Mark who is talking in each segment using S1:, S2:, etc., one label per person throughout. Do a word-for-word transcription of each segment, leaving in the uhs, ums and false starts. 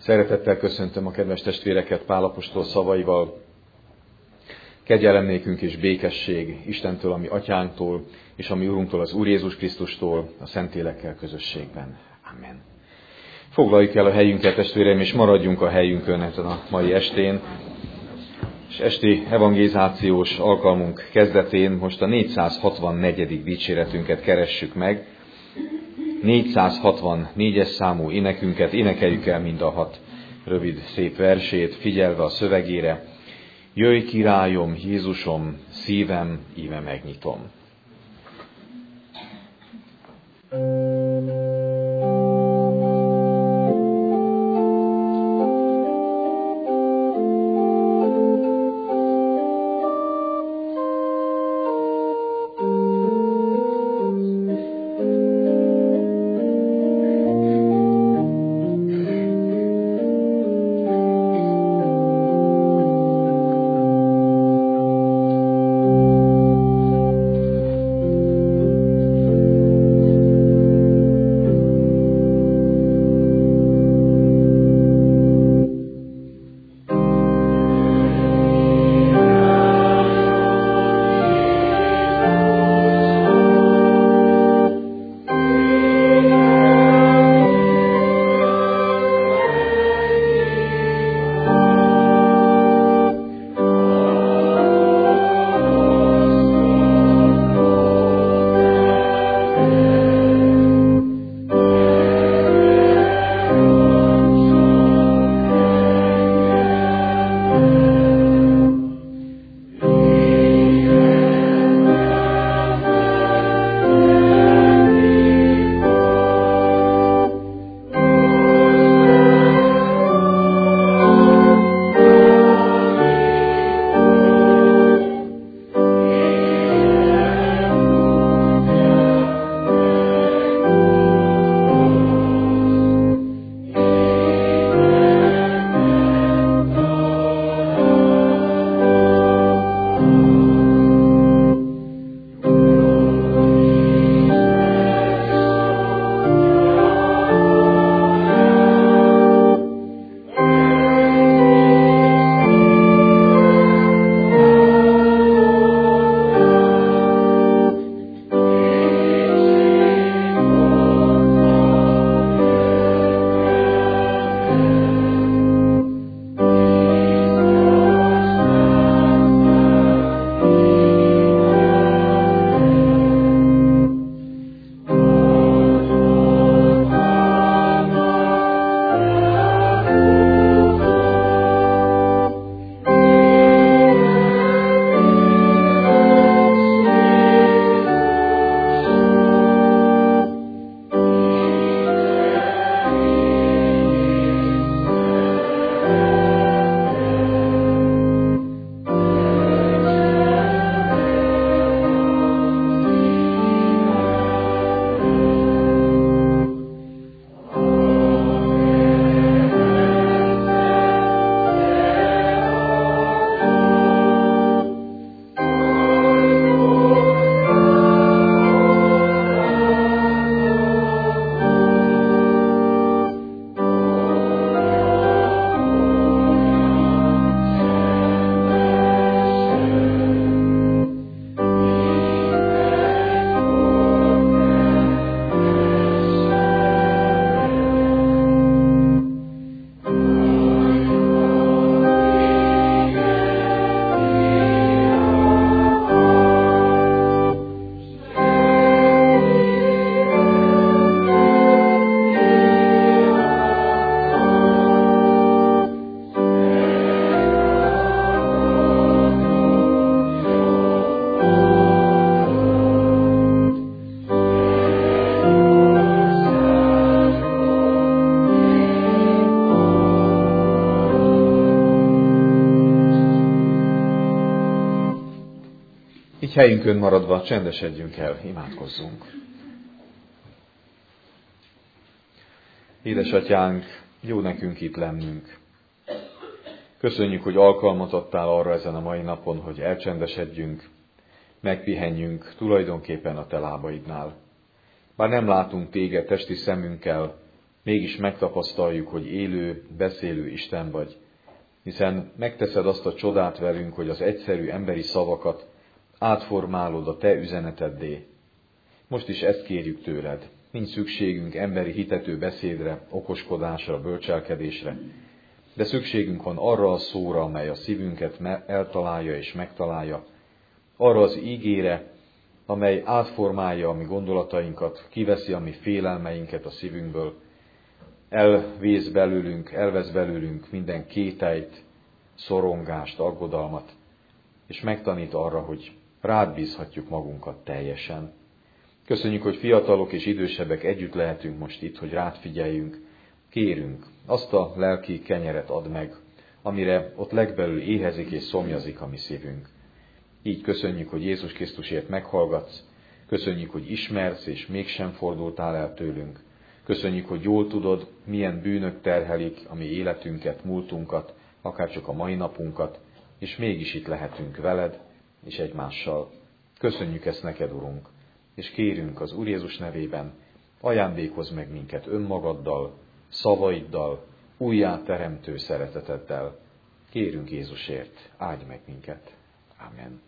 S1: Szeretettel köszöntöm a kedves testvéreket Pál apostol szavaival. Kegyelem nékünk és békesség Istentől, a mi atyánktól, és a mi Urunktól, az Úr Jézus Krisztustól, a Szentlélekkel közösségben. Amen. Foglaljuk el a helyünket, testvéreim, és maradjunk a helyünkön ezen a mai estén. És esti evangelizációs alkalmunk kezdetén most a négyszázhatvannegyedik dicséretünket keressük meg. négyszázhatvannégyes számú énekünket énekeljük el mind a hat rövid, szép versét, figyelve a szövegére. Jöjj, királyom, Jézusom, szívem, íme megnyitom. Így helyünkön maradva csendesedjünk el, imádkozzunk. Édesatyánk, jó nekünk itt lennünk. Köszönjük, hogy alkalmat adtál arra ezen a mai napon, hogy elcsendesedjünk, megpihenjünk tulajdonképpen a te lábaidnál. Bár nem látunk téged testi szemünkkel, mégis megtapasztaljuk, hogy élő, beszélő Isten vagy, hiszen megteszed azt a csodát velünk, hogy az egyszerű emberi szavakat átformálod a te üzeneteddé. Most is ezt kérjük tőled. Nincs szükségünk emberi hitető beszédre, okoskodásra, bölcselkedésre, de szükségünk van arra a szóra, amely a szívünket eltalálja és megtalálja, arra az ígére, amely átformálja a mi gondolatainkat, kiveszi a mi félelmeinket a szívünkből, elvész belőlünk, elvesz belőlünk minden kételyt, szorongást, aggodalmat, és megtanít arra, hogy rád bízhatjuk magunkat teljesen. Köszönjük, hogy fiatalok és idősebbek együtt lehetünk most itt, hogy rád figyeljünk. Kérünk, azt a lelki kenyeret add meg, amire ott legbelül éhezik és szomjazik a mi szívünk. Így köszönjük, hogy Jézus Krisztusért meghallgatsz, köszönjük, hogy ismersz és mégsem fordultál el tőlünk. Köszönjük, hogy jól tudod, milyen bűnök terhelik a mi életünket, múltunkat, akárcsak a mai napunkat, és mégis itt lehetünk veled és egymással. Köszönjük ezt neked, Urunk, és kérünk az Úr Jézus nevében, ajándékozz meg minket önmagaddal, szavaiddal, újjáteremtő szereteteddel. Kérünk Jézusért, áldj meg minket. Amen.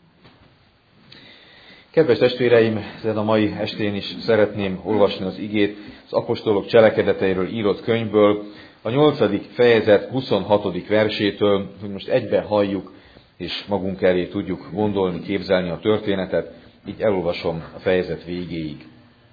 S1: Kedves testvéreim, ezen a mai estén is szeretném olvasni az igét az apostolok cselekedeteiről írott könyvből, a nyolcadik fejezet huszonhatodik versétől, hogy most egybe halljuk, és magunk elé tudjuk gondolni, képzelni a történetet, így elolvasom a fejezet végéig.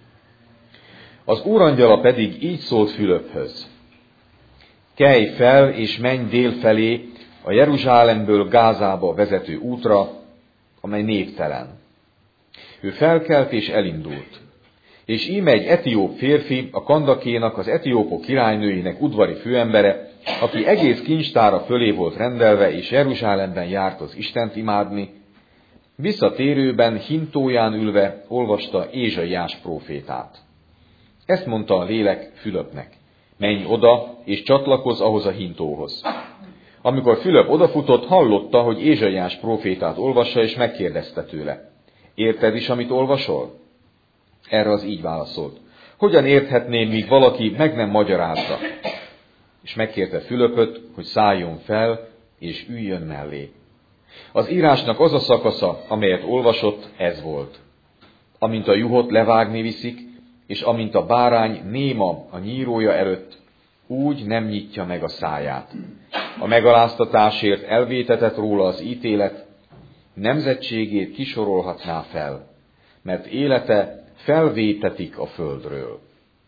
S1: Az úrangyala pedig így szólt Fülöphöz: kelj fel és menj dél felé a Jeruzsálemből Gázába vezető útra, amely névtelen. Ő felkelt és elindult. És íme egy etióp férfi, a Kandakénak, az etiópok királynőinek udvari főembere, aki egész kincstára fölé volt rendelve, és Jeruzsálemben járt az Istent imádni, visszatérőben hintóján ülve olvasta Ézsaiás prófétát. Ezt mondta a lélek Fülöpnek: menj oda, és csatlakozz ahhoz a hintóhoz. Amikor Fülöp odafutott, hallotta, hogy Ézsaiás prófétát olvassa, és megkérdezte tőle: érted is, amit olvasol? Erre az így válaszolt: hogyan érthetném, míg valaki meg nem magyarázza? És megkérte Fülöpöt, hogy szálljon fel, és üljön mellé. Az írásnak az a szakasza, amelyet olvasott, ez volt: amint a juhot levágni viszik, és amint a bárány néma a nyírója előtt, úgy nem nyitja meg a száját. A megaláztatásért elvétetett róla az ítélet, nemzetségét kisorolhatná fel, mert élete felvétetik a földről.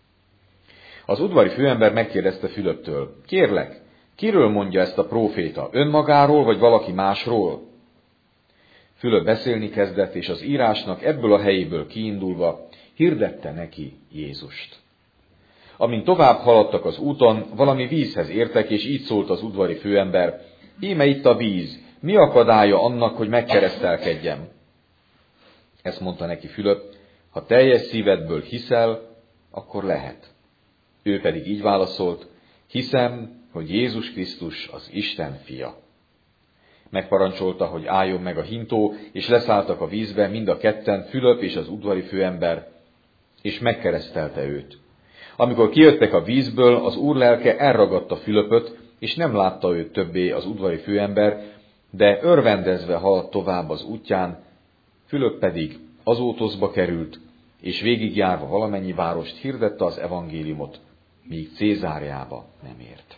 S1: Az udvari főember megkérdezte Fülöptől: kérlek, kiről mondja ezt a próféta, önmagáról vagy valaki másról? Fülöp beszélni kezdett, és az írásnak ebből a helyéből kiindulva hirdette neki Jézust. Amint tovább haladtak az úton, valami vízhez értek, és így szólt az udvari főember: íme itt a víz, mi akadálya annak, hogy megkeresztelkedjem? Ezt mondta neki Fülöp: ha teljes szívedből hiszel, akkor lehet. Ő pedig így válaszolt: hiszem, hogy Jézus Krisztus az Isten fia. Megparancsolta, hogy álljon meg a hintó, és leszálltak a vízbe mind a ketten, Fülöp és az udvari főember, és megkeresztelte őt. Amikor kijöttek a vízből, az Úr lelke elragadta Fülöpöt, és nem látta őt többé az udvari főember, de örvendezve haladt tovább az útján, Fülöp pedig Azótoszba került, és végigjárva valamennyi várost hirdette az evangéliumot, míg Cézáreába nem ért.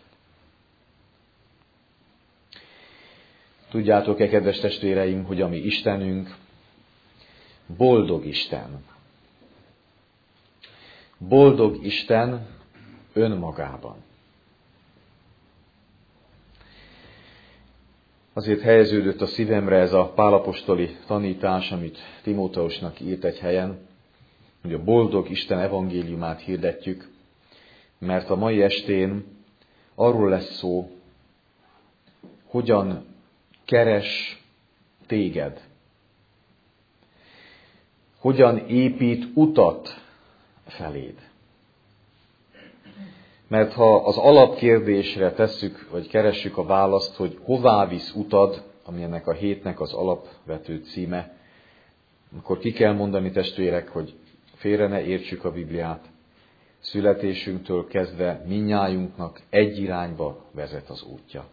S1: Tudjátok-e, kedves testvéreim, hogy a mi Istenünk boldog Isten. Boldog Isten önmagában. Azért helyeződött a szívemre ez a pálapostoli tanítás, amit Timóteusnak írt egy helyen, hogy a boldog Isten evangéliumát hirdetjük, mert a mai estén arról lesz szó, hogyan keres téged, hogyan épít utat feléd. Mert ha az alapkérdésre tesszük, vagy keressük a választ, hogy hová visz utad, ami ennek a hétnek az alapvető címe, akkor ki kell mondani, testvérek, hogy félre ne értsük a Bibliát. Születésünktől kezdve mindnyájunknak egy irányba vezet az útja.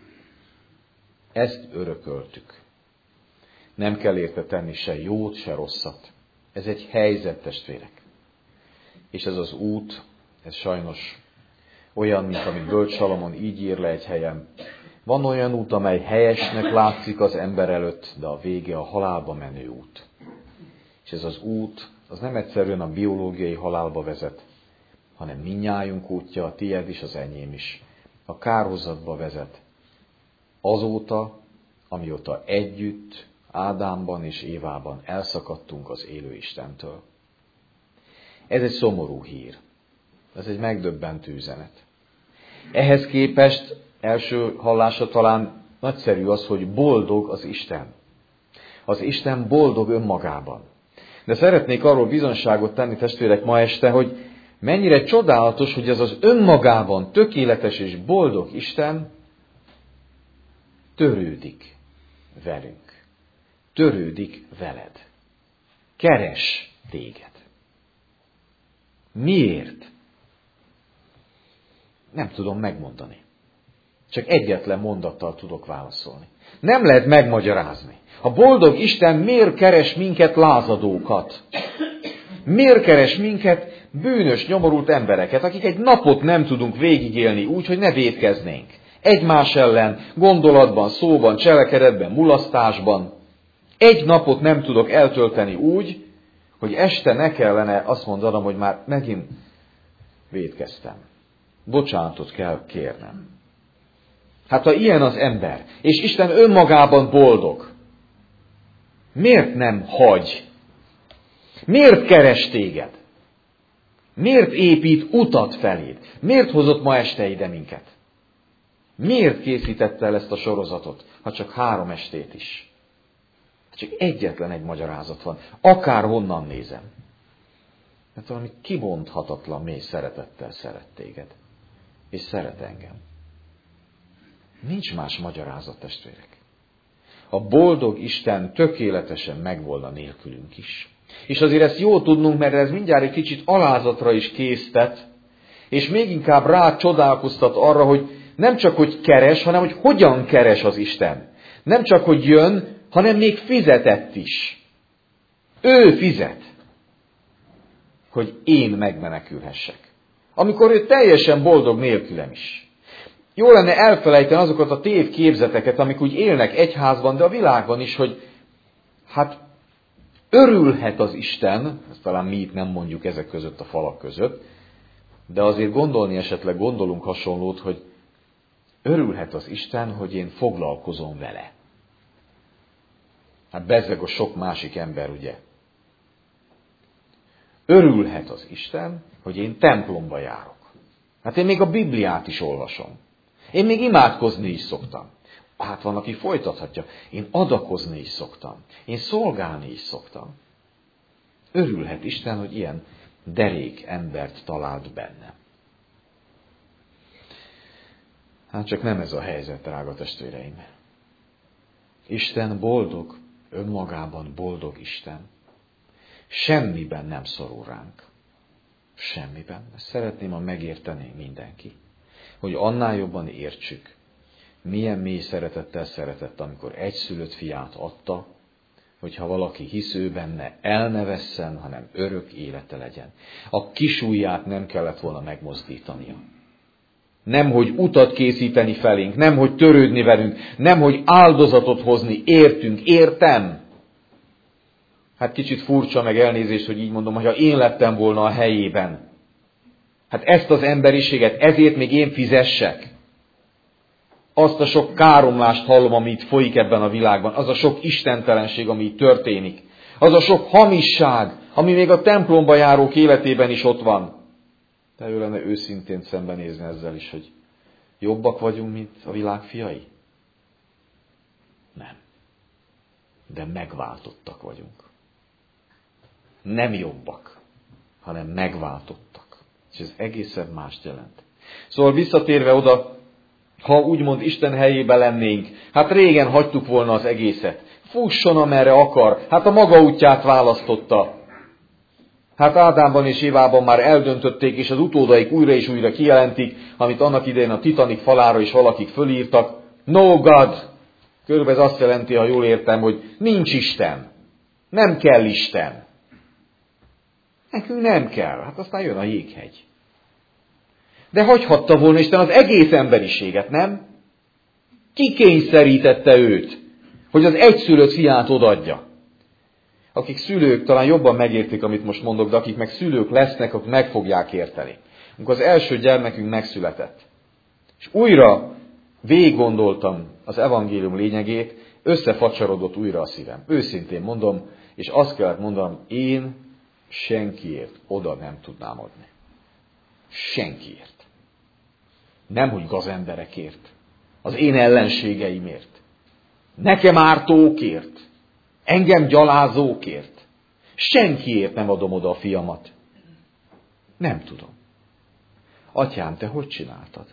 S1: Ezt örököltük. Nem kell érte tenni se jót, se rosszat. Ez egy helyzet, testvérek. És ez az út, ez sajnos olyan, mint amit Bölcs Salamon így ír le egy helyen. Van olyan út, amely helyesnek látszik az ember előtt, de a vége a halálba menő út. És ez az út, az nem egyszerűen a biológiai halálba vezet, hanem mindnyájunk útja, a tiéd is, az enyém is. A kárhozatba vezet. Azóta, amióta együtt, Ádámban és Évában elszakadtunk az élő Istentől. Ez egy szomorú hír. Ez egy megdöbbentő üzenet. Ehhez képest első hallásra talán nagyszerű az, hogy boldog az Isten. Az Isten boldog önmagában. De szeretnék arról bizonyságot tenni, testvérek, ma este, hogy mennyire csodálatos, hogy ez az önmagában tökéletes és boldog Isten törődik velünk. Törődik veled. Keres téged. Miért? Nem tudom megmondani. Csak egyetlen mondattal tudok válaszolni. Nem lehet megmagyarázni. A boldog Isten miért keres minket lázadókat? Miért keres minket bűnös, nyomorult embereket, akik egy napot nem tudunk végigélni úgy, hogy ne vétkeznénk? Egymás ellen, gondolatban, szóban, cselekedetben, mulasztásban. Egy napot nem tudok eltölteni úgy, hogy este ne kellene azt mondanom, hogy már megint vétkeztem. Bocsánatot kell kérnem. Hát ha ilyen az ember, és Isten önmagában boldog, miért nem hagy? Miért keres téged? Miért épít utat feléd? Miért hozott ma este ide minket? Miért készítette el ezt a sorozatot, ha csak három estét is? Csak egyetlen egy magyarázat van, akárhonnan nézem. Mert valami kibonthatatlan mély szeretettel szeret téged. És szeret engem. Nincs más magyarázat, testvérek. A boldog Isten tökéletesen megvolna nélkülünk is. És azért ezt jó tudnunk, mert ez mindjárt egy kicsit alázatra is késztet, és még inkább rá csodálkoztat arra, hogy nem csak, hogy keres, hanem, hogy hogyan keres az Isten. Nem csak, hogy jön, hanem még fizetett is. Ő fizet, hogy én megmenekülhessek. Amikor ő teljesen boldog nélkülem is. Jó lenne elfelejteni azokat a tévképzeteket, amik úgy élnek egyházban, de a világban is, hogy hát örülhet az Isten, ezt talán mi itt nem mondjuk ezek között a falak között, de azért gondolni esetleg gondolunk hasonlót, hogy örülhet az Isten, hogy én foglalkozom vele. Hát bezzeg a sok másik ember, ugye. Örülhet az Isten, hogy én templomba járok. Hát én még a Bibliát is olvasom. Én még imádkozni is szoktam. Hát van, aki folytathatja. Én adakozni is szoktam. Én szolgálni is szoktam. Örülhet Isten, hogy ilyen derék embert talált bennem. Hát csak nem ez a helyzet, drága testvéreim. Isten boldog, önmagában boldog Isten. Semmiben nem szorul ránk. Semmiben. Ezt szeretném, ha megértené mindenki. Hogy annál jobban értsük, milyen mély szeretettel szeretett, amikor egyszülött fiát adta, hogyha valaki hisz ő benne, el ne vesszen, hanem örök élete legyen. A kisujját nem kellett volna megmozdítania. Nem, hogy utat készíteni felénk, nem, hogy törődni velünk, nem, hogy áldozatot hozni, értünk, értem. Hát kicsit furcsa, meg elnézést, hogy így mondom, hogy ha én lettem volna a helyében. Hát ezt az emberiséget, ezért még én fizessek. Azt a sok káromlást hallom, ami itt folyik ebben a világban, az a sok istentelenség, ami itt történik. Az a sok hamisság, ami még a templomba járók életében is ott van. De jó lenne őszintén szembenézni ezzel is, hogy jobbak vagyunk, mint a világ fiai? Nem. De megváltottak vagyunk. Nem jobbak, hanem megváltottak. És ez egészen mást jelent. Szóval visszatérve oda, ha úgymond Isten helyébe lennénk, hát régen hagytuk volna az egészet. Fusson, amerre akar, hát a maga útját választotta. Hát Ádámban és Évában már eldöntötték, és az utódaik újra és újra kijelentik, amit annak idején a Titanic falára is valakik fölírtak. No God! Körülbelül ez azt jelenti, ha jól értem, hogy nincs Isten. Nem kell Isten. Nekünk nem kell. Hát aztán jön a jéghegy. De hagyhatta volna Isten az egész emberiséget, nem? Ki kényszerítette őt, hogy az egyszülött fiát odaadja? Akik szülők talán jobban megértik, amit most mondok, de akik meg szülők lesznek, akik meg fogják érteni. Amikor az első gyermekünk megszületett, és újra végiggondoltam az evangélium lényegét, összefacsarodott újra a szívem. Őszintén mondom, és azt kellett mondanom, én senkiért oda nem tudnám adni. Senkiért. Nem, hogy gazemberekért. Az én ellenségeimért. Nekem ártókért. Engem gyalázókért. Senkiért nem adom oda a fiamat. Nem tudom. Atyám, te hogy csináltad?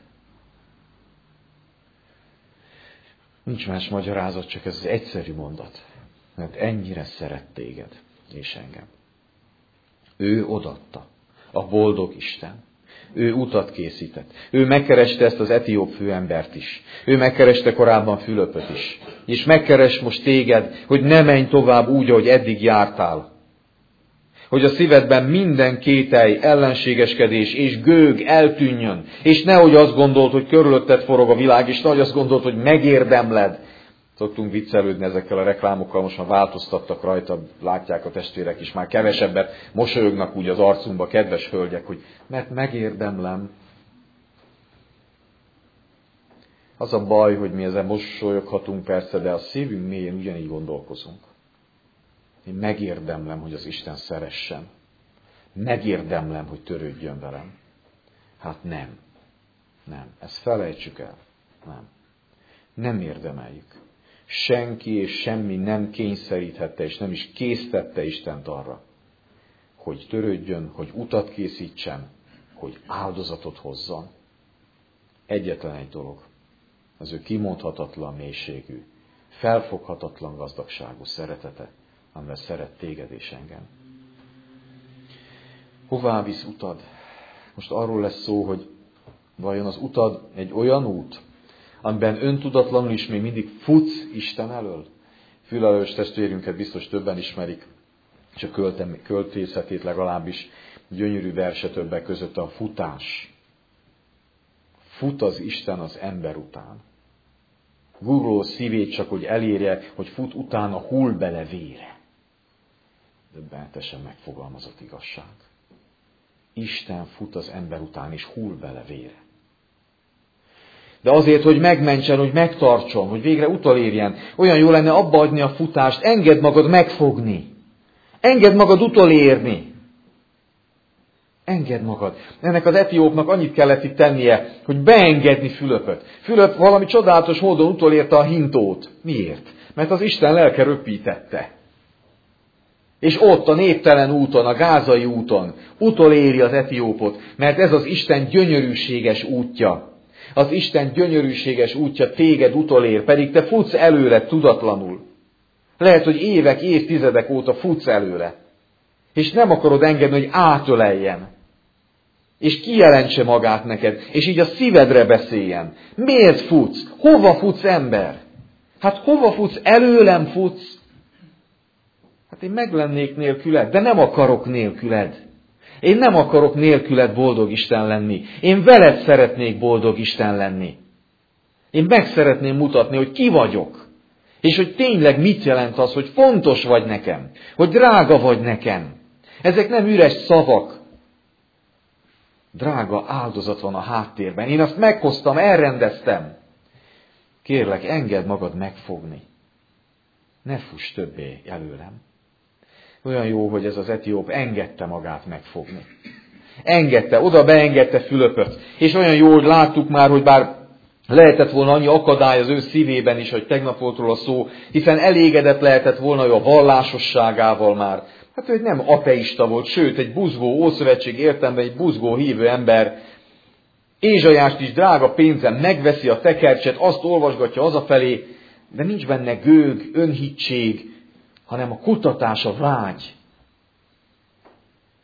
S1: Nincs más magyarázat, csak ez az egyszerű mondat. Mert ennyire szeret téged és engem. Ő odaadta. A boldog Isten. Ő utat készített. Ő megkereste ezt az etióp főembert is. Ő megkereste korábban Fülöpöt is. És megkeres most téged, hogy ne menj tovább úgy, ahogy eddig jártál. Hogy a szívedben minden kételj, ellenségeskedés és gőg eltűnjön. És nehogy azt gondolt, hogy körülötted forog a világ, és nehogy azt gondolt, hogy megérdemled. Szoktunk viccelődni ezekkel a reklámokkal, most már változtattak rajta, látják a testvérek is, már kevesebbet mosolyognak úgy az arcunkba, kedves hölgyek, hogy mert megérdemlem. Az a baj, hogy mi ezen mosolyoghatunk persze, de a szívünk mélyén ugyanígy gondolkozunk. Én megérdemlem, hogy az Isten szeressen. Megérdemlem, hogy törődjön velem. Hát nem. Nem. Ezt felejtsük el. Nem. Nem érdemeljük. Senki és semmi nem kényszeríthette, és nem is késztette Istent arra, hogy törődjön, hogy utat készítsen, hogy áldozatot hozzon. Egyetlen egy dolog. Az ő kimondhatatlan mélységű, felfoghatatlan gazdagságú szeretete, amivel szeret téged és engem. Hová visz utad? Most arról lesz szó, hogy vajon az utad egy olyan út, amiben öntudatlanul is még mindig futsz Isten elől? Fülelős testvérünket biztos többen ismerik, és a költészetét legalábbis, gyönyörű verse többek között a futás. Fut az Isten az ember után. Guruló szívét csak, hogy elérje, hogy fut utána, hull bele vére. Döbbenetesen megfogalmazott igazság. Isten fut az ember után, és hull bele vére. De azért, hogy megmentsen, hogy megtartson, hogy végre utolérjen, olyan jó lenne abba adni a futást, engedd magad megfogni. Engedd magad utolérni. Engedd magad. Ennek az etiópnak annyit kellett itt tennie, hogy beengedni Fülöpöt. Fülöp valami csodálatos módon utolérte a hintót. Miért? Mert az Isten lelke röpítette. És ott a néptelen úton, a gázai úton utoléri az etiópot, mert ez az Isten gyönyörűséges útja. Az Isten gyönyörűséges útja téged utolér, pedig te futsz előle tudatlanul. Lehet, hogy évek, évtizedek óta futsz előle. És nem akarod engedni, hogy átöleljen. És kijelentse magát neked, és így a szívedre beszéljen. Miért futsz? Hova futsz, ember? Hát hova futsz? Előlem futsz? Hát én meglennék nélküled, de nem akarok nélküled. Én nem akarok nélküled boldog Isten lenni. Én veled szeretnék boldog Isten lenni. Én meg szeretném mutatni, hogy ki vagyok. És hogy tényleg mit jelent az, hogy fontos vagy nekem. Hogy drága vagy nekem. Ezek nem üres szavak. Drága áldozat van a háttérben. Én azt meghoztam, elrendeztem. Kérlek, engedd magad megfogni. Ne fuss többé előlem. Olyan jó, hogy ez az etióp engedte magát megfogni. Engedte, oda beengedte Fülöpöt. És olyan jó, hogy láttuk már, hogy bár lehetett volna annyi akadály az ő szívében is, hogy tegnap volt róla szó, hiszen elégedett lehetett volna ő a vallásosságával már. Hát ő nem ateista volt, sőt, egy buzgó, Ószövetség értelemben egy buzgó hívő ember. Ézsaiást is drága pénzen megveszi a tekercset, azt olvasgatja hazafelé, de nincs benne gőg, önhittség, hanem a kutatás, a vágy.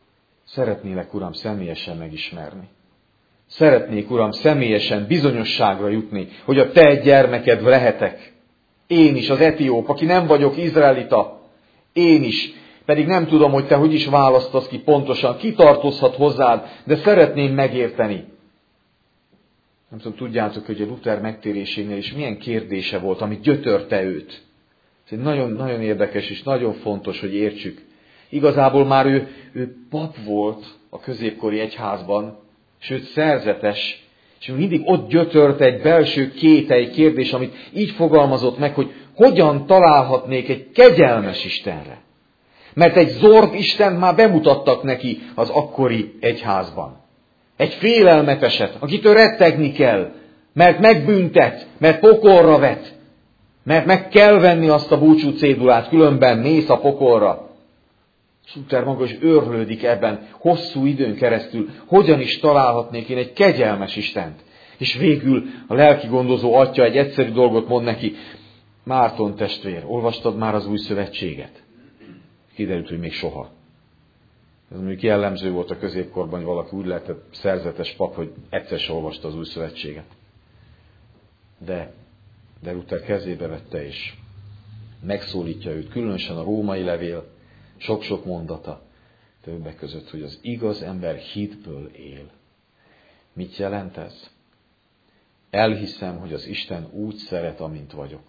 S1: Szeretnélek, Uram, személyesen megismerni. Szeretnék, Uram, személyesen bizonyosságra jutni, hogy a Te gyermeked lehetek. Én is, az etióp, aki nem vagyok izraelita. Én is, pedig nem tudom, hogy Te hogy is választasz ki pontosan, ki tartozhat hozzád, de szeretném megérteni. Nem tudom, tudjátok, hogy a Luther megtérésénél is milyen kérdése volt, amit gyötörte őt. Ez egy nagyon, nagyon érdekes és nagyon fontos, hogy értsük. Igazából már ő, ő pap volt a középkori egyházban, sőt szerzetes, és mindig ott gyötörte egy belső kételj kérdés, amit így fogalmazott meg, hogy hogyan találhatnék egy kegyelmes Istenre. Mert egy zord Istent már bemutattak neki az akkori egyházban. Egy félelmeteset, akitől rettegni kell, mert megbüntet, mert pokolra vet, mert meg kell venni azt a búcsú cédulát, különben mész a pokolra. És Luther maga is őrlődik ebben hosszú időn keresztül, hogyan is találhatnék én egy kegyelmes Istent. És végül a lelki gondozó atya egy egyszerű dolgot mond neki: Márton testvér, olvastad már az új szövetséget? Kiderült, hogy még soha. Ez mondjuk jellemző volt a középkorban, hogy valaki úgy lehetett szerzetes pap, hogy egyszer se olvasta az új szövetséget. De, de Luther kezébe vette, és megszólítja őt, különösen a római levél, sok-sok mondata, többek között, hogy az igaz ember hitből él. Mit jelent ez? Elhiszem, hogy az Isten úgy szeret, amint vagyok.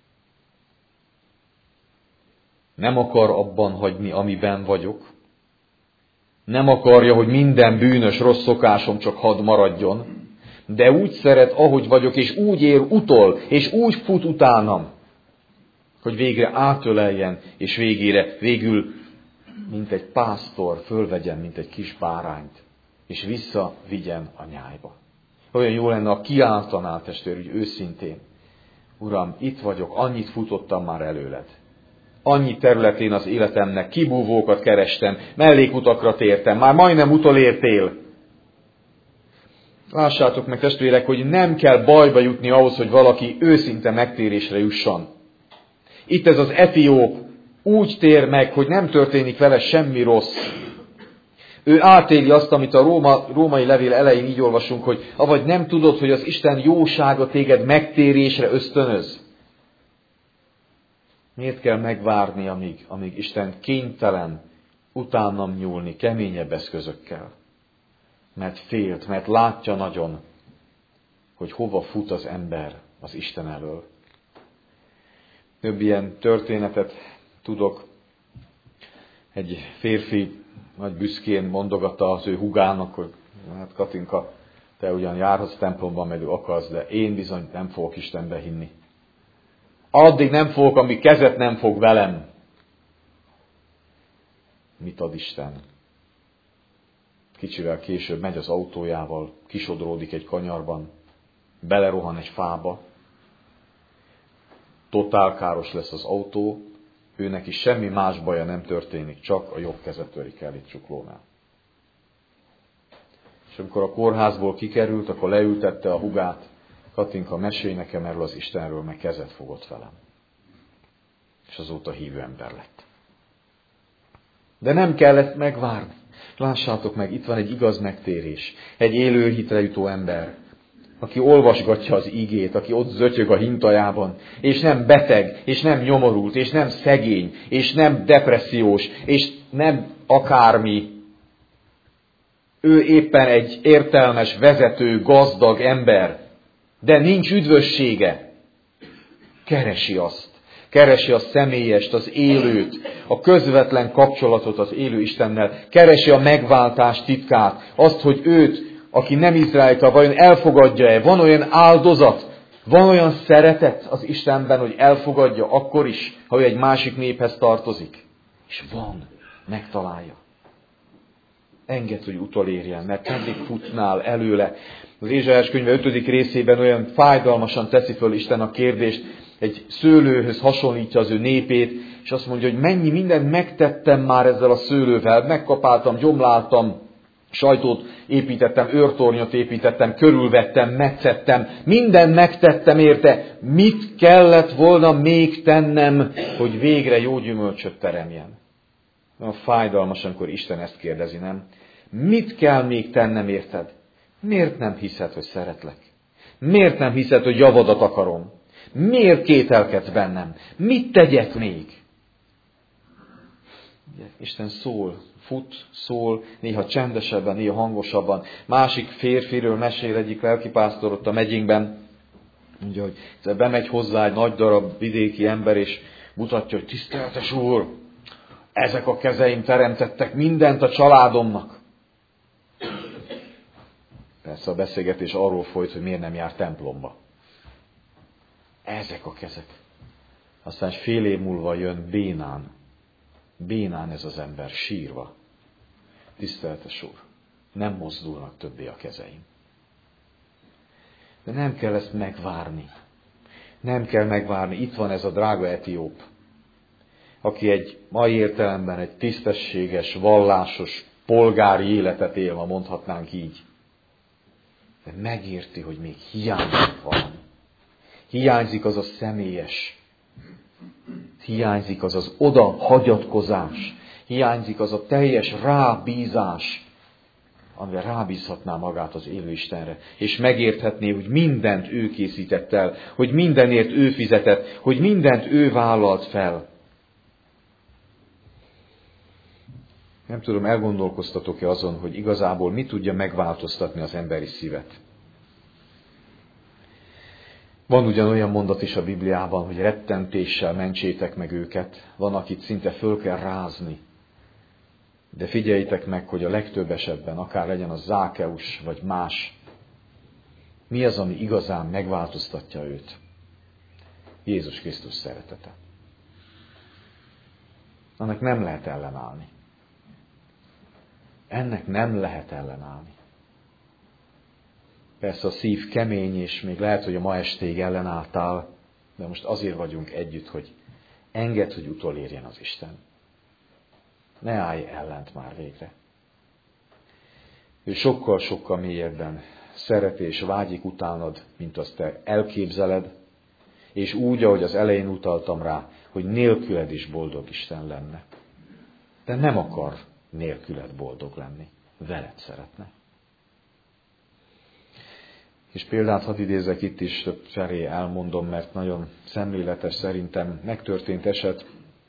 S1: Nem akar abban hagyni, amiben vagyok. Nem akarja, hogy minden bűnös, rossz szokásom csak hadd maradjon. De úgy szeret, ahogy vagyok, és úgy ér utol, és úgy fut utánam, hogy végre átöleljen, és végére, végül, mint egy pásztor, fölvegyen, mint egy kis bárányt, és visszavigyen a nyájba. Olyan jó lenne, ha kiáltanál, testvér, úgy őszintén: Uram, itt vagyok, annyit futottam már előled. Annyi területén az életemnek kibúvókat kerestem, mellékutakra tértem, már majdnem utolértél. Lássátok meg, testvérek, hogy nem kell bajba jutni ahhoz, hogy valaki őszinte megtérésre jusson. Itt ez az etióp úgy tér meg, hogy nem történik vele semmi rossz. Ő átéli azt, amit a Róma, római levél elején így olvasunk, hogy avagy nem tudod, hogy az Isten jósága téged megtérésre ösztönöz. Miért kell megvárni, amíg, amíg Isten kénytelen utánam nyúlni keményebb eszközökkel? Mert félt, mert látja nagyon, hogy hova fut az ember az Isten elől. Több ilyen történetet tudok. Egy férfi nagy büszkén mondogatta az ő húgának, hogy hát Katinka, te ugyan járhatsz templomban, mert ő akarsz, de én bizony nem fogok Istenbe hinni. Addig nem fogok, amíg kezet nem fog velem. Mit ad Isten? Kicsivel később megy az autójával, kisodródik egy kanyarban, belerohan egy fába, totál káros lesz az autó, őnek is semmi más baja nem történik, csak a jobb keze törik el itt csuklónál. És amikor a kórházból kikerült, akkor leültette a hugát: Katinka, mesélj nekem erről az Istenről, meg kezet fogott velem. És azóta hívő ember lett. De nem kellett megvárni. Lássátok meg, itt van egy igaz megtérés. Egy élő hitre jutó ember, aki olvasgatja az igét, aki ott zötyög a hintajában, és nem beteg, és nem nyomorult, és nem szegény, és nem depressziós, és nem akármi. Ő éppen egy értelmes, vezető, gazdag ember, de nincs üdvössége. Keresi azt. Keresi a személyest, az élőt, a közvetlen kapcsolatot az élő Istennel. Keresi a megváltás titkát. Azt, hogy őt, aki nem izraelita, vajon elfogadja-e? Van olyan áldozat, van olyan szeretet az Istenben, hogy elfogadja akkor is, ha ő egy másik néphez tartozik. És van, megtalálja. Engedd, hogy utolérjen, mert mindig futnál előle. Az Ézsaiás könyve ötödik részében olyan fájdalmasan teszi föl Isten a kérdést, egy szőlőhöz hasonlítja az ő népét, és azt mondja, hogy mennyi mindent megtettem már ezzel a szőlővel, megkapáltam, gyomláltam, sajtót építettem, őrtornyot építettem, körülvettem, metszettem, mindent megtettem érte, mit kellett volna még tennem, hogy végre jó gyümölcsöt teremjen. A fájdalmas, amikor Isten ezt kérdezi, nem? Mit kell még tennem érted? Miért nem hiszed, hogy szeretlek? Miért nem hiszed, hogy javadat akarom? Miért kételkedsz bennem? Mit tegyek még? Isten szól, fut, szól, néha csendesebben, néha hangosabban. Másik férfiről mesél egyik lelkipásztor ott a megyénkben. Mondja, hogy bemegy hozzá egy nagy darab vidéki ember, és mutatja, hogy tiszteletes úr, ezek a kezeim teremtettek mindent a családomnak. Persze a beszélgetés arról folyt, hogy miért nem jár templomba. Ezek a kezek. Aztán fél év múlva jön bénán. Bénán ez az ember sírva. Tiszteletes úr, nem mozdulnak többé a kezeim. De nem kell ezt megvárni. Nem kell megvárni. Itt van ez a drága etióp, aki egy mai értelemben egy tisztességes, vallásos, polgári életet él, ma mondhatnánk így. De megérti, hogy még hiányzik valami. Hiányzik az a személyes. Hiányzik az az oda hagyatkozás. Hiányzik az a teljes rábízás, amivel rábízhatná magát az élő Istenre. És megérthetné, hogy mindent ő készített el, hogy mindenért ő fizetett, hogy mindent ő vállalt fel. Nem tudom, elgondolkoztatok-e azon, hogy igazából mi tudja megváltoztatni az emberi szívet. Van ugyan olyan mondat is a Bibliában, hogy rettentéssel mentsétek meg őket. Van, akit szinte föl kell rázni. De figyeljétek meg, hogy a legtöbb esetben, akár legyen az Zákeus vagy más, mi az, ami igazán megváltoztatja őt? Jézus Krisztus szeretete. Annak nem lehet ellenállni. Ennek nem lehet ellenállni. Persze a szív kemény, és még lehet, hogy a ma estéig ellenálltál, de most azért vagyunk együtt, hogy engedd, hogy utolérjen az Isten. Ne állj ellent már végre. Ő sokkal-sokkal mélyebben szeret és vágyik utánad, mint azt te elképzeled, és úgy, ahogy az elején utaltam rá, hogy nélküled is boldog Isten lenne. De nem akar nélküled boldog lenni. Veled szeretne. És példát hadd idézek itt is, több felé elmondom, mert nagyon szemléletes szerintem megtörtént eset.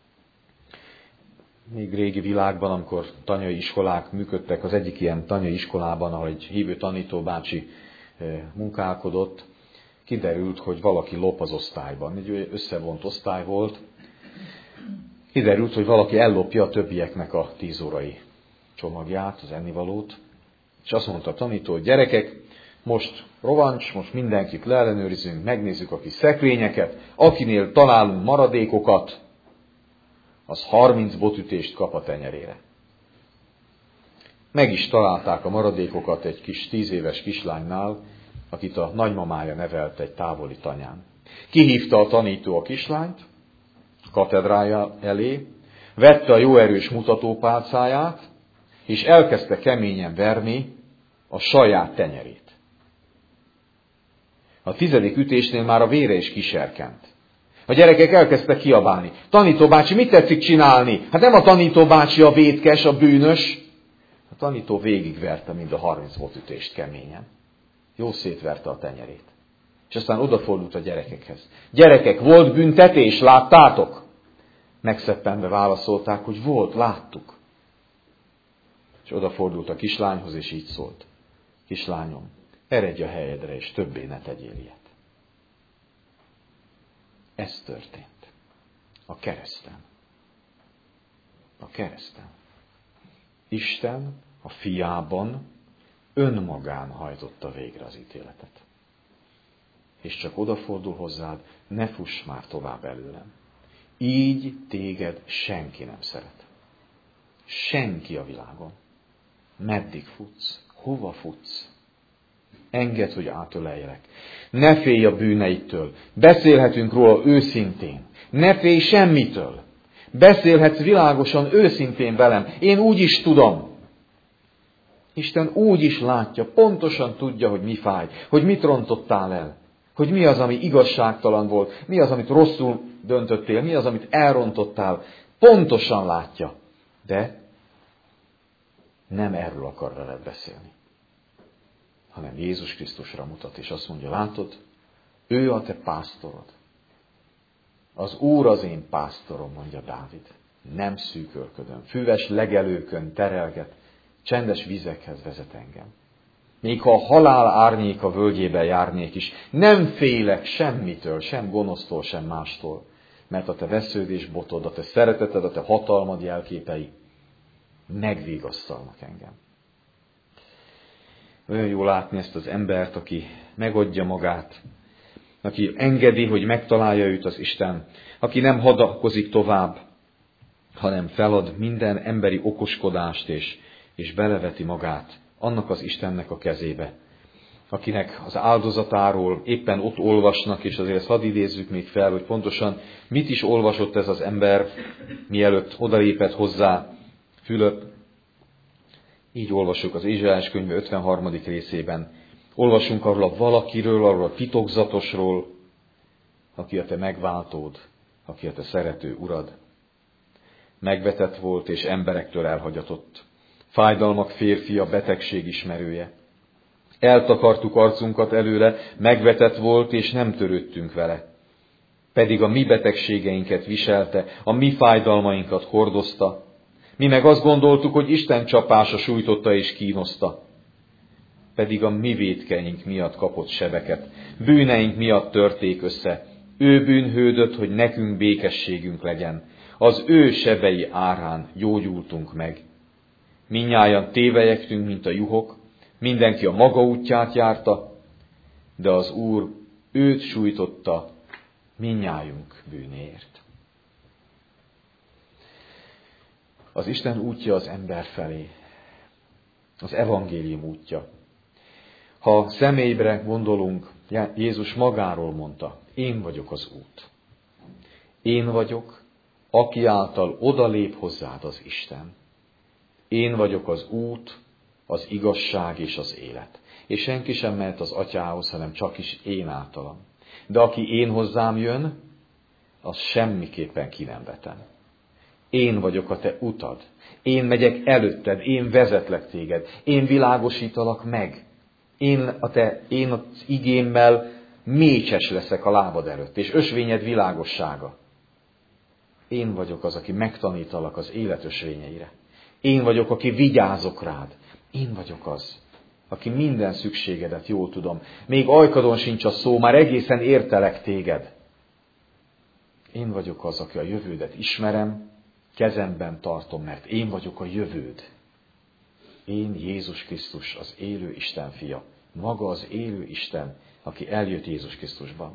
S1: Még régi világban, amikor tanyai iskolák működtek, az egyik ilyen tanyai iskolában, ahol egy hívő tanítóbácsi munkálkodott, kiderült, hogy valaki lop az osztályban. Egy összevont osztály volt. Kiderült, hogy valaki ellopja a többieknek a tíz órai csomagját, az ennivalót. És azt mondta a tanító, hogy gyerekek, most rovancs, most mindenkit leellenőrizünk, megnézzük a kis szekrényeket, akinél találunk maradékokat, az harminc botütést kap a tenyerére. Meg is találták a maradékokat egy kis tíz éves kislánynál, akit a nagymamája nevelt egy távoli tanyán. Kihívta a tanító a kislányt a katedrája elé, vette a jó erős mutatópálcáját, és elkezdte keményen verni a saját tenyerét. A tizedik ütésnél már a vére is kiserkent. A gyerekek elkezdtek kiabálni. Tanítóbácsi, mit tetszik csinálni? Hát nem a tanítóbácsi a vétkes, a bűnös. A tanító végigverte mind a harminc botütést keményen. Jó szétverte a tenyerét. És aztán odafordult a gyerekekhez. Gyerekek, volt büntetés, láttátok? Megszeppenve válaszolták, hogy volt, láttuk. És odafordult a kislányhoz, és így szólt. Kislányom, eredj a helyedre, és többé ne tegyél ilyet. Ez történt. A kereszten. A kereszten. Isten a fiában önmagán hajtotta végre az ítéletet. És csak odafordul hozzád, ne fuss már tovább előlem. Így téged senki nem szeret. Senki a világon. Meddig futsz? Hova futsz? Engedd, hogy átöleljelek. Ne félj a bűneitől. Beszélhetünk róla őszintén. Ne félj semmitől. Beszélhetsz világosan, őszintén velem. Én úgy is tudom. Isten úgy is látja, pontosan tudja, hogy mi fáj, hogy mit rontottál el, hogy mi az, ami igazságtalan volt, mi az, amit rosszul döntöttél, mi az, amit elrontottál. Pontosan látja. De nem erről akar veled beszélni, hanem Jézus Krisztusra mutat, és azt mondja, látod, ő a te pásztorod. Az Úr az én pásztorom, mondja Dávid. Nem szűkölködöm. Füves legelőkön terelget, csendes vizekhez vezet engem. Még ha a halál árnyéka völgyében járnék is, nem félek semmitől, sem gonosztól, sem mástól, mert a te vesződés botod, a te szereteted, a te hatalmad jelképei megvigasztalnak engem. Olyan jó látni ezt az embert, aki megadja magát, aki engedi, hogy megtalálja őt az Isten, aki nem hadakozik tovább, hanem felad minden emberi okoskodást, és, és beleveti magát annak az Istennek a kezébe, akinek az áldozatáról éppen ott olvasnak, és azért hadd idézzük még fel, hogy pontosan mit is olvasott ez az ember, mielőtt odalépett hozzá Fülöp. Így olvasjuk az Ézsaiás könyve ötvenharmadik részében. Olvasunk arról a valakiről, arról a titokzatosról, aki a te megváltód, aki a te szerető urad. Megvetett volt és emberektől elhagyatott. Fájdalmak férfia, betegség ismerője. Eltakartuk arcunkat előle, megvetett volt és nem törődtünk vele. Pedig a mi betegségeinket viselte, a mi fájdalmainkat hordozta. Mi meg azt gondoltuk, hogy Isten csapása sújtotta és kínoszta. Pedig a mi vétkeink miatt kapott sebeket, bűneink miatt törték össze. Ő bűnhődött, hogy nekünk békességünk legyen. Az ő sebei árán gyógyultunk meg. Mindnyájan tévejektünk, mint a juhok, mindenki a maga útját járta, de az Úr őt sújtotta mindnyájunk bűnéért. Az Isten útja az ember felé, az evangélium útja. Ha személyre gondolunk, Jézus magáról mondta, én vagyok az út. Én vagyok, aki által odalép hozzád az Isten. Én vagyok az út, az igazság és az élet. És senki sem mehet az atyához, hanem csak is én általam. De aki én hozzám jön, az semmiképpen ki nem vetem. Én vagyok a te utad. Én megyek előtted, én vezetlek téged, én világosítalak meg. Én, a te, én az igémmel mécses leszek a lábad előtt, és ösvényed világossága. Én vagyok az, aki megtanítalak az élet ösvényeire. Én vagyok, aki vigyázok rád. Én vagyok az, aki minden szükségedet jól tudom. Még ajkadon sincs a szó, már egészen értelek téged. Én vagyok az, aki a jövődet ismerem, kezemben tartom, mert én vagyok a jövőd. Én Jézus Krisztus, az élő Isten fia, maga az élő Isten, aki eljött Jézus Krisztusban.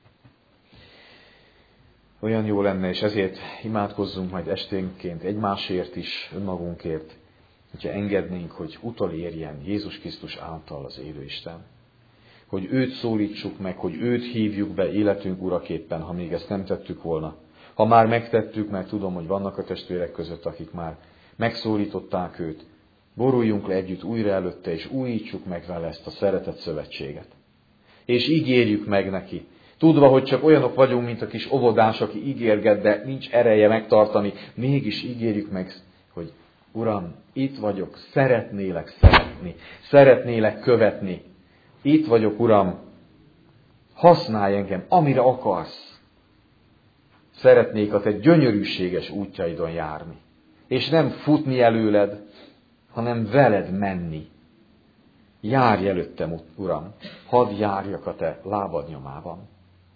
S1: Olyan jó lenne, és ezért imádkozzunk majd esténként egymásért is, önmagunkért, hogyha engednénk, hogy utolérjen Jézus Krisztus által az élő Isten. Hogy őt szólítsuk meg, hogy őt hívjuk be életünk uraképpen, ha még ezt nem tettük volna. Ha már megtettük, mert tudom, hogy vannak a testvérek között, akik már megszólították őt, boruljunk le együtt újra előtte, és újítsuk meg vele ezt a szeretett szövetséget. És ígérjük meg neki, tudva, hogy csak olyanok vagyunk, mint a kis óvodás, aki ígérget, de nincs ereje megtartani, mégis ígérjük meg, hogy Uram, itt vagyok, szeretnélek szeretni, szeretnélek követni. Itt vagyok, Uram, használj engem, amire akarsz. Szeretnék a te gyönyörűséges útjaidon járni. És nem futni előled, hanem veled menni. Járj előttem, Uram, hadd járjak a te lábad nyomában.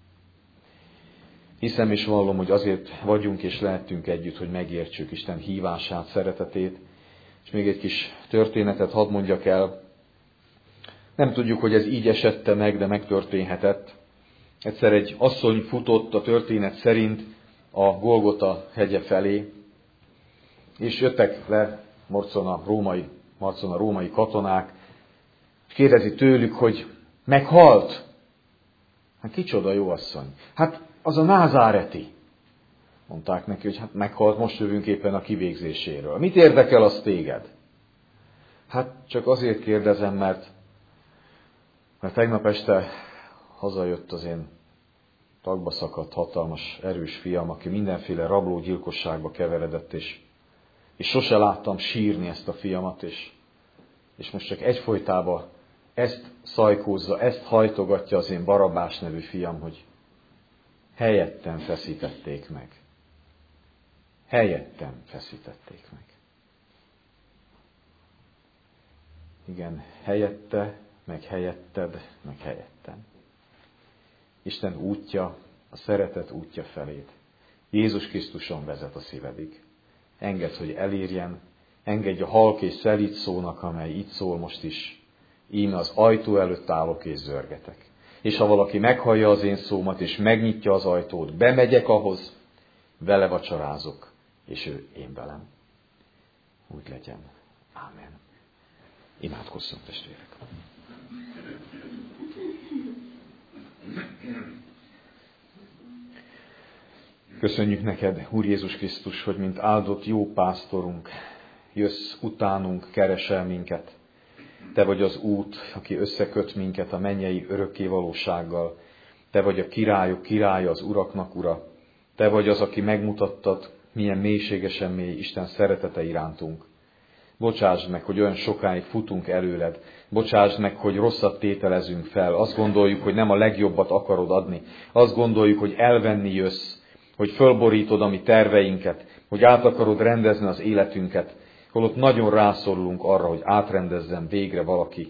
S1: Hiszem és vallom, hogy azért vagyunk és lehetünk együtt, hogy megértsük Isten hívását, szeretetét. És még egy kis történetet hadd mondjak el. Nem tudjuk, hogy ez így esette meg, de megtörténhetett. Egyszer egy asszony futott a történet szerint a Golgota hegye felé, és jöttek le morcon a római, marcon a római katonák, és kérdezi tőlük, hogy meghalt? Hát kicsoda jó asszony? Hát az a názáreti. Mondták neki, hogy hát meghalt, most jövünk éppen a kivégzéséről. Mit érdekel az téged? Hát csak azért kérdezem, mert, mert tegnap este hazajött az én tagba szakadt, hatalmas, erős fiam, aki mindenféle rablógyilkosságba keveredett, és és sose láttam sírni ezt a fiamat, és, és most csak egyfolytában ezt szajkózza, ezt hajtogatja az én Barabbás nevű fiam, hogy helyettem feszítették meg. Helyettem feszítették meg. Igen, helyette, meg helyetted, meg helyettem. Isten útja, a szeretet útja feléd. Jézus Krisztuson vezet a szívedig. Engedd, hogy elérjen, engedj a halk és szelíd szónak, amely itt szól most is. Íme az ajtó előtt állok és zörgetek. És ha valaki meghallja az én szómat, és megnyitja az ajtót, bemegyek ahhoz, vele vacsorázok, és ő én velem. Úgy legyen. Ámen. Imádkozzunk, testvérek! Köszönjük neked, Úr Jézus Krisztus, hogy mint áldott jó pásztorunk, jössz utánunk, keresel minket. Te vagy az út, aki összeköt minket a mennyei örökké valósággal. Te vagy a királyok királya, az uraknak ura. Te vagy az, aki megmutattad, milyen mélységesen mély Isten szeretete irántunk. Bocsásd meg, hogy olyan sokáig futunk előled. Bocsásd meg, hogy rosszat tételezünk fel. Azt gondoljuk, hogy nem a legjobbat akarod adni. Azt gondoljuk, hogy elvenni jössz, hogy fölborítod a mi terveinket, hogy át akarod rendezni az életünket, holott nagyon rászorulunk arra, hogy átrendezzen végre valaki.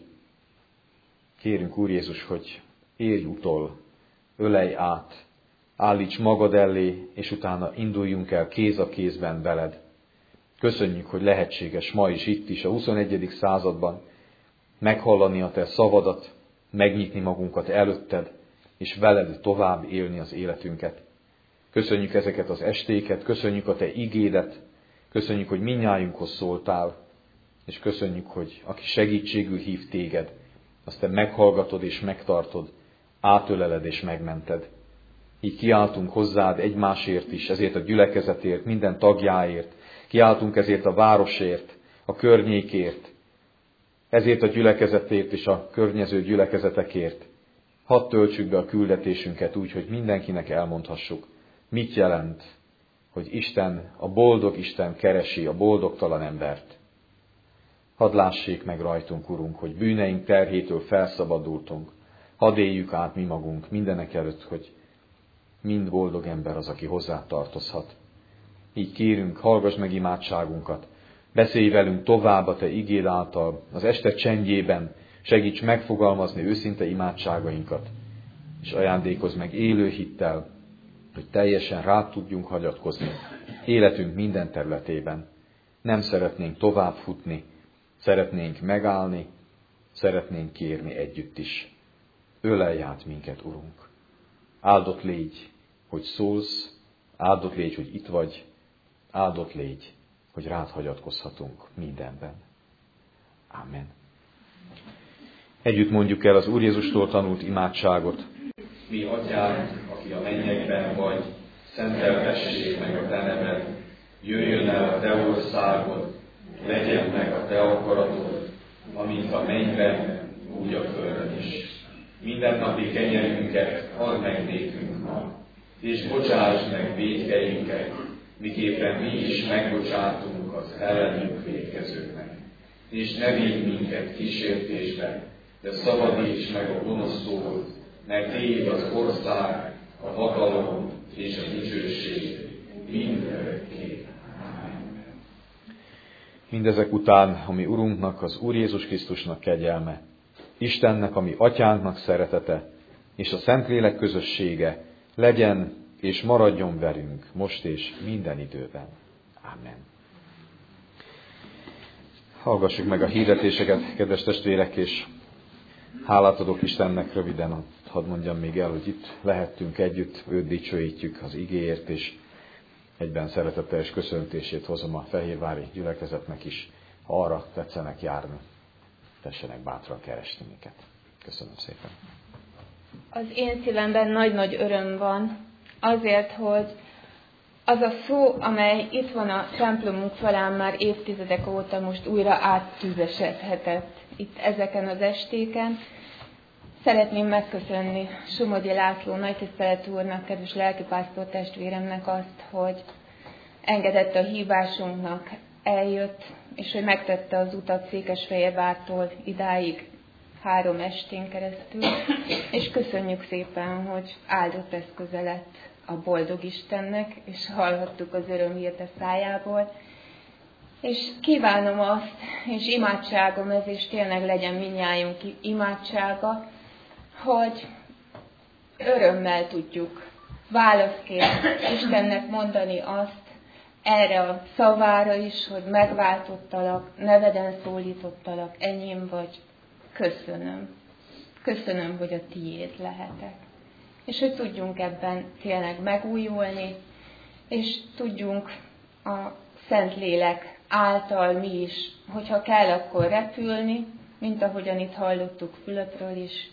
S1: Kérünk, Úr Jézus, hogy érj utol, ölelj át, állíts magad elé, és utána induljunk el kéz a kézben veled. Köszönjük, hogy lehetséges ma is itt is, a huszonegyedik században meghallani a te szavadat, megnyitni magunkat előtted, és veled tovább élni az életünket. Köszönjük ezeket az estéket, köszönjük a te igédet, köszönjük, hogy mindnyájunkhoz szóltál, és köszönjük, hogy aki segítségül hív téged, azt te meghallgatod és megtartod, átöleled és megmented. Így kiáltunk hozzád egymásért is, ezért a gyülekezetért, minden tagjáért, kiáltunk ezért a városért, a környékért, ezért a gyülekezetért és a környező gyülekezetekért. Hadd töltsük be a küldetésünket úgy, hogy mindenkinek elmondhassuk, mit jelent, hogy Isten, a boldog Isten keresi a boldogtalan embert. Hadd lássék meg rajtunk, Urunk, hogy bűneink terhétől felszabadultunk. Hadd éljük át mi magunk mindenek előtt, hogy mind boldog ember az, aki hozzá tartozhat. Így kérünk, hallgass meg imádságunkat, beszélj velünk tovább a te igéd által, az este csendjében, segíts megfogalmazni őszinte imádságainkat, és ajándékozz meg élő hittel, hogy teljesen rá tudjunk hagyatkozni életünk minden területében. Nem szeretnénk tovább futni, szeretnénk megállni, szeretnénk kérni együtt is. Ölelj át minket, Urunk! Áldott légy, hogy szólsz, áldott légy, hogy itt vagy, áldott légy, hogy rád hagyatkozhatunk mindenben. Amen. Együtt mondjuk el az Úr Jézustól tanult imádságot. Mi atyánk, aki a mennyekben vagy, szenteltessék meg a te neved, jöjjön el a te országod, legyen meg a te akaratod, amint a mennyben, úgy a földön is. Mindennapi kenyerünket add meg nékünk ma, és bocsásd meg vétkeinket, miképpen mi is megbocsátunk az ellenünk vétkezőknek. És ne vigy minket kísértésbe, de szabadíts meg a gonosztól, mert tiéd az ország, a hatalom és a dicsőség mindörökké. Amen. Mindezek után, ami Urunknak, az Úr Jézus Krisztusnak kegyelme, Istennek, ami Atyánknak szeretete, és a Szentlélek közössége legyen és maradjon velünk most és minden időben. Amen. Hallgassuk meg a hirdetéseket, kedves testvérek, és hálát adok Istennek röviden, hadd mondjam még el, hogy itt lehettünk együtt, őt dicsőítjük az igéért, és egyben szeretettel és köszöntését hozom a fehérvári gyülekezetnek is, ha arra tetszenek járni, tessenek bátran keresni minket. Köszönöm szépen.
S2: Az én szívemben nagy-nagy öröm van, azért, hogy az a szó, amely itt van a templomunk falán már évtizedek óta, most újra áttűzesedhetett itt ezeken az estéken. Szeretném megköszönni Somogyi László nagytiszteletű úrnak, kedves lelkipásztor testvéremnek azt, hogy engedett a hívásunknak eljött, és hogy megtette az utat Székesfehérvártól idáig három estén keresztül, és köszönjük szépen, hogy áldott eszköze lett a boldog Istennek, és hallhattuk az örömhírt a szájából. És kívánom azt, és imádságom ez, és tényleg legyen mindnyájunk imádsága, hogy örömmel tudjuk válaszként Istennek mondani azt, erre a szavára is, hogy megváltottalak, neveden szólítottalak, enyém vagy, köszönöm. Köszönöm, hogy a tiéd lehetek. És hogy tudjunk ebben tényleg megújulni, és tudjunk a Szentlélek által mi is, hogyha kell, akkor repülni, mint ahogyan itt hallottuk Fülöpről is,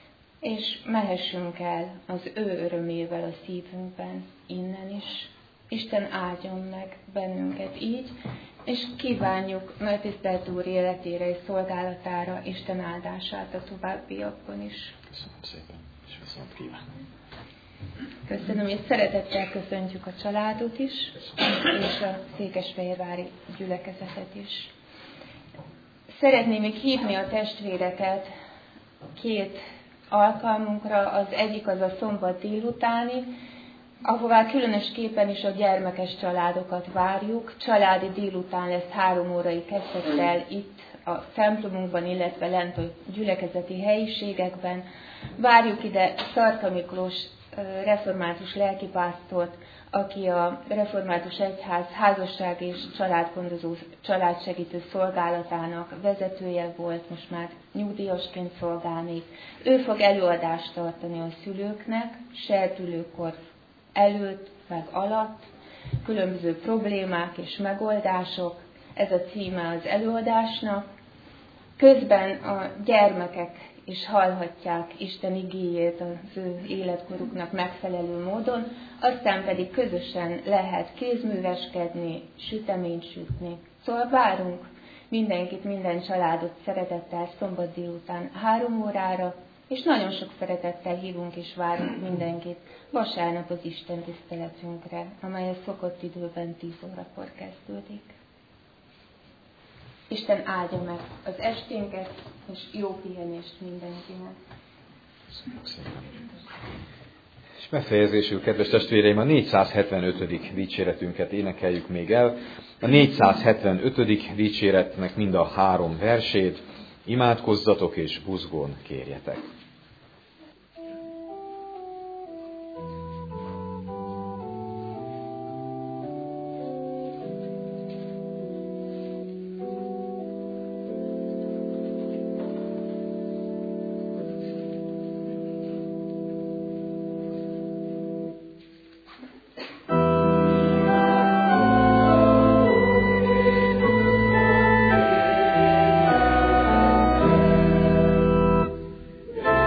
S2: és mehessünk el az ő örömével a szívünkben, innen is. Isten áldjon meg bennünket így, és kívánjuk nagy tisztelt Úr életére és szolgálatára Isten áldását a továbbiakban is.
S1: Köszönöm szépen, és viszont kívánom.
S2: Köszönöm, és szeretettel köszöntjük a családot is, Köszönöm. És a székesfehérvári gyülekezetet is. Szeretném még hívni a testvéreket két alkalmunkra, az egyik az a szombat délutáni, ahová különösképpen is a gyermekes családokat várjuk. Családi délután lesz három órai kezdettel itt a templomunkban, illetve lent a gyülekezeti helyiségekben. Várjuk ide Szarka Miklós református lelkipásztort, aki a Református Egyház házasság és családgondozó, családsegítő szolgálatának vezetője volt, most már nyugdíjasként szolgál még. Ő fog előadást tartani a szülőknek, serdülőkor előtt, meg alatt, különböző problémák és megoldások, ez a címe az előadásnak. Közben a gyermekek is hallhatják Isten igéjét az ő életkoruknak megfelelő módon, aztán pedig közösen lehet kézműveskedni, süteményt sütni. Szóval várunk mindenkit, minden családot szeretettel szombat délután három órára, és nagyon sok szeretettel hívunk és várunk mindenkit vasárnap az Isten tiszteletünkre, amely a szokott időben tíz órakor kezdődik. Isten áldja meg az esténket, és jó pihenést mindenkinek.
S1: És befejezésül, kedves testvéreim, a négyszázhetvenötödik dicséretünket énekeljük még el. A négyszázhetvenötödik dicséretnek mind a három versét imádkozzatok és buzgón kérjetek.
S3: Yeah.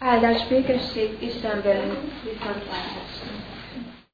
S2: Áldás békesség, Isten velünk, viszontlátásra!